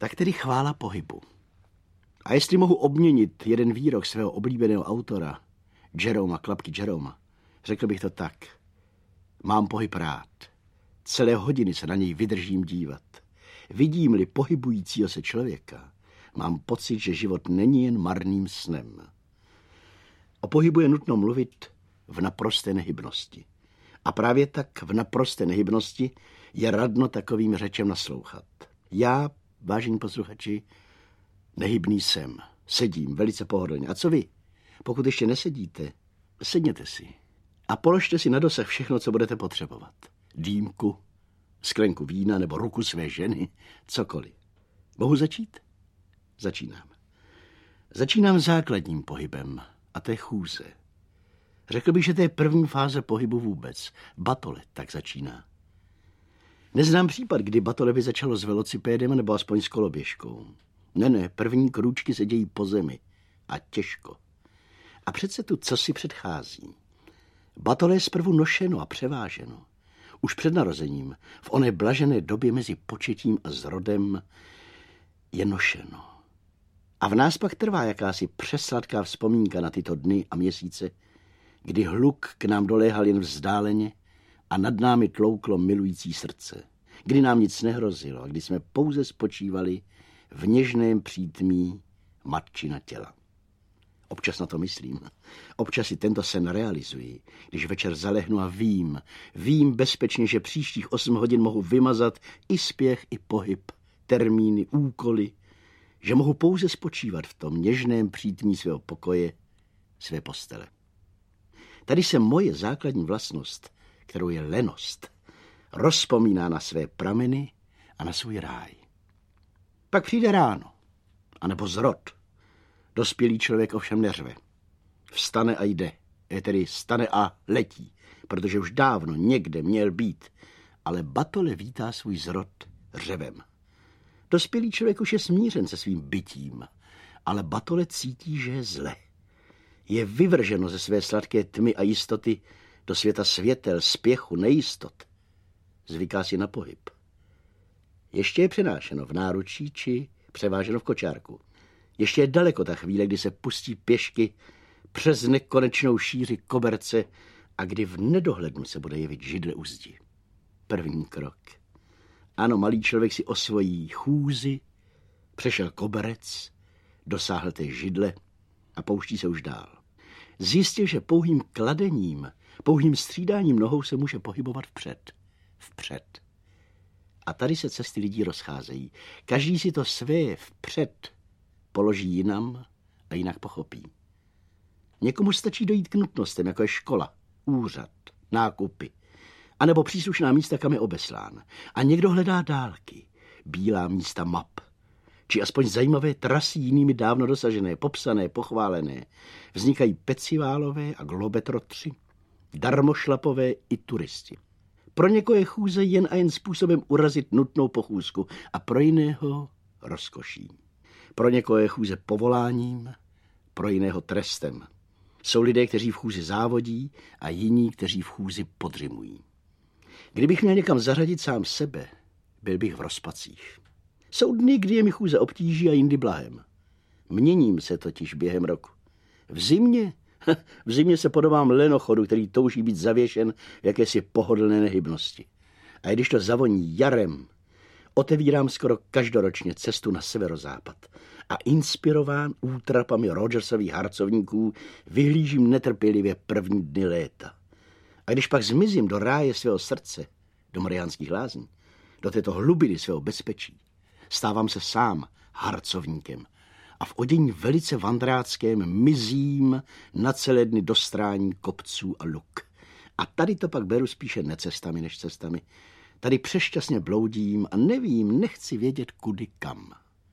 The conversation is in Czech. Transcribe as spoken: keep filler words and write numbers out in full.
Tak tedy chvála pohybu. A jestli mohu obměnit jeden výrok svého oblíbeného autora, Jeroma, Klapky Jeroma, řekl bych to tak. Mám pohyb rád. Celé hodiny se na něj vydržím dívat. Vidím-li pohybujícího se člověka, mám pocit, že život není jen marným snem. O pohybu je nutno mluvit v naprosté nehybnosti. A právě tak v naprosté nehybnosti je radno takovým řečem naslouchat. Já, vážení posluchači, nehybný jsem. Sedím velice pohodlně. A co vy? Pokud ještě nesedíte, sedněte si a položte si na dosah všechno, co budete potřebovat. Dýmku, sklenku vína nebo ruku své ženy, cokoliv. Mohu začít? Začínám. Začínám základním pohybem, a to je chůze. Řekl bych, že to je první fáze pohybu vůbec. Batole tak začíná. Neznám případ, kdy batole by začalo s velocipédem nebo aspoň s koloběžkou. Ne, ne, první krůčky se dějí po zemi. A těžko. A přece tu cosi předchází. Batole je zprvu nošeno a převáženo. Už před narozením, v oné blažené době mezi početím a zrodem, je nošeno. A v nás pak trvá jakási přesladká vzpomínka na tyto dny a měsíce, kdy hluk k nám doléhal jen vzdáleně a nad námi tlouklo milující srdce. Kdy nám nic nehrozilo a kdy jsme pouze spočívali v něžném přítmí matčina těla. Občas na to myslím. Občas si tento sen realizuji, když večer zalehnu a vím, vím bezpečně, že příštích osm hodin mohu vymazat i spěch, i pohyb, termíny, úkoly, že mohu pouze spočívat v tom něžném přítmí svého pokoje, své postele. Tady se moje základní vlastnost, kterou je lenost, rozpomíná na své prameny a na svůj ráj. Pak přijde ráno, anebo zrod. Dospělý člověk ovšem neřve. Vstane a jde, je tedy stane a letí, protože už dávno někde měl být, ale batole vítá svůj zrod řevem. Dospělý člověk už je smířen se svým bytím, ale batole cítí, že je zle. Je vyvrženo ze své sladké tmy a jistoty do světa světel, spěchu, nejistot. Zvyká si na pohyb. Ještě je přenášeno v náručí či převáženo v kočárku. Ještě je daleko ta chvíle, kdy se pustí pěšky přes nekonečnou šíři koberce a kdy v nedohlednu se bude jevit židle u zdi. První krok. Ano, malý člověk si osvojí chůzi, přešel koberec, dosáhl té židle a pouští se už dál. Zjistil, že pouhým kladením, pouhým střídáním nohou se může pohybovat vpřed. Vpřed. A tady se cesty lidí rozcházejí. Každý si to své vpřed položí jinam a jinak pochopí. Někomu stačí dojít k nutnostem, jako je škola, úřad, nákupy, anebo příslušná místa, kam je obeslán. A někdo hledá dálky, bílá místa map, či aspoň zajímavé trasy jinými dávno dosažené, popsané, pochválené. Vznikají peciválové a globetrotři, darmošlapové i turisti. Pro někoho je chůze jen a jen způsobem urazit nutnou pochůzku a pro jiného rozkoší. Pro někoho je chůze povoláním, pro jiného trestem. Jsou lidé, kteří v chůzi závodí a jiní, kteří v chůzi podřimují. Kdybych měl někam zařadit sám sebe, byl bych v rozpacích. Jsou dny, kdy je mi chůze obtíží a jindy blahem. Měním se totiž během roku. V zimě, v zimě se podobám lenochodu, který touží být zavěšen v jakési pohodlné nehybnosti. A když to zavoní jarem, otevírám skoro každoročně cestu na severozápad a inspirován útrapami Rogersových harcovníků vyhlížím netrpělivě první dny léta. A když pak zmizím do ráje svého srdce, do Mariánských lázní, do této hlubiny svého bezpečí, stávám se sám harcovníkem a v odění velice vandráckém mizím na celé dny do strání kopců a luk. A tady to pak beru spíše necestami než cestami. Tady přešťastně bloudím a nevím, nechci vědět kudy kam.